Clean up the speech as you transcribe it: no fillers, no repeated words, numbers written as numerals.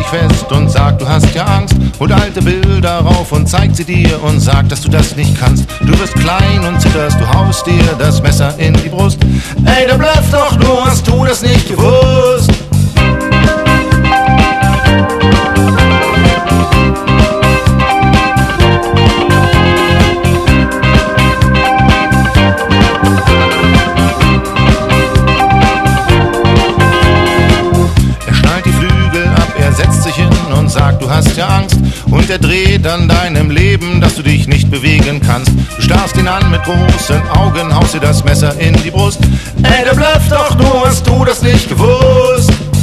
fest und sagt, du hast ja Angst. Holt alte Bilder rauf und zeigt sie dir und sagt, dass du das nicht kannst. Du wirst klein und zitterst, du haust dir das Messer in die Brust. Ey, du blöffst doch nur, hast du das nicht gewusst? Sagt, du hast ja Angst und er dreht an deinem Leben, dass du dich nicht bewegen kannst. Du starrst ihn an mit großen Augen, haust dir das Messer in die Brust. Ey, der blöfft doch nur, hast du das nicht gewusst?